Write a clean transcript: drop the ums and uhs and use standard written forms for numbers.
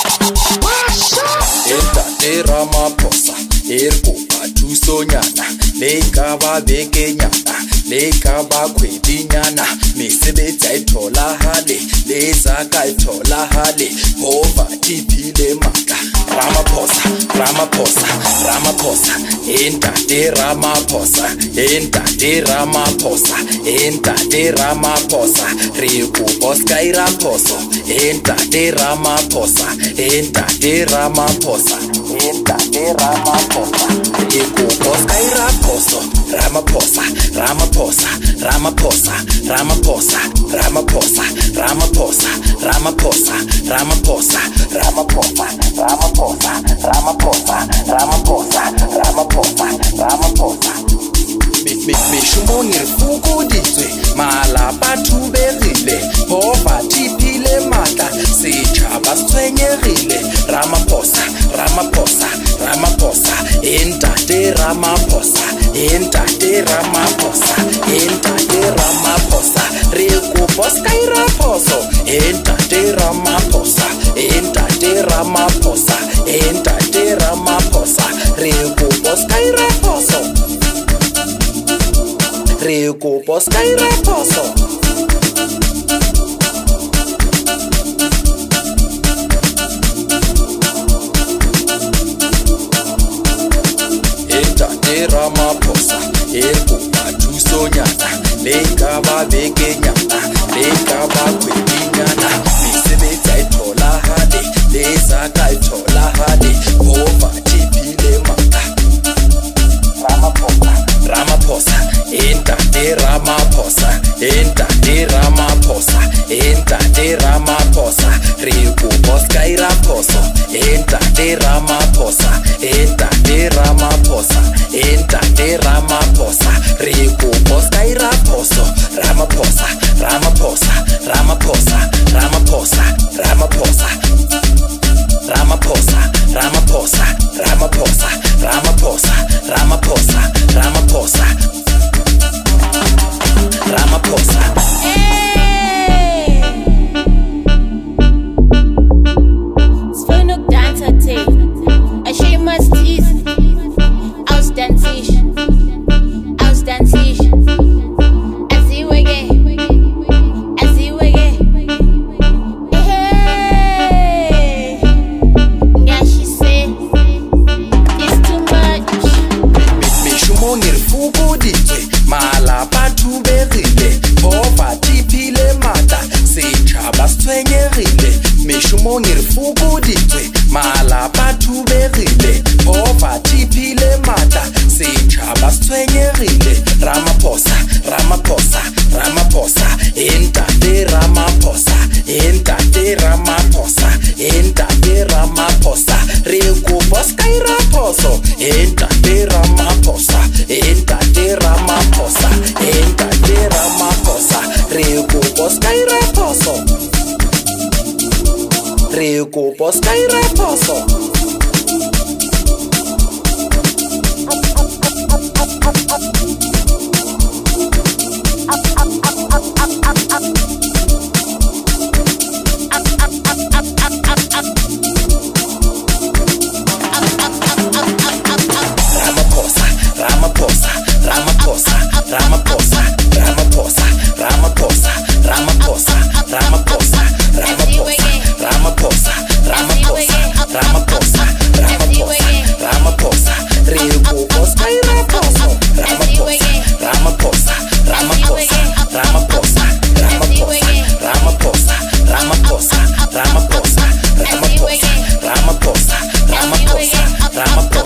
Entate Ramaphosa erikopa thusonyana le ka ba bekenyana le ka ba khwedinyana mesebetsi a itholahale le zaka itholahale poverty phile maka Ramaphosa entate Ramaphosa re kopa sky raphoso entate Ramaphosa re kopa sky raphoso Ramaphosa Mishumo ngirifukuditswe malapa thuberile poverty phile maka setšhaba se tshwenyegile Ramaphosa entate Ramaphosa re kopa sky raphoso entate Ramaphosa re kopa sky raphoso re kopa sky raphoso entate Ramaphosa erikopa thusonyana le ka ba bekenyana le ka ba khwedinyana mesebetsi a itholahale le zaka itholahale poverty phile maka Ramaphosa entate Ramaphosa re kopa sky raphoso entate Ramaphosa re kopa sky raphoso Ramaphosa malapa thuberile poverty phile maka setšhaba se tshwenyegile mishumo ngirifukuditswe malapa thuberile poverty phile maka setšhaba se tshwenyegile Ramaphosa entate Ramaphosa re kopa sky raphoso entate Ramaphosa re kopa sky raphoso re kopa sky raphoso Ramaphosa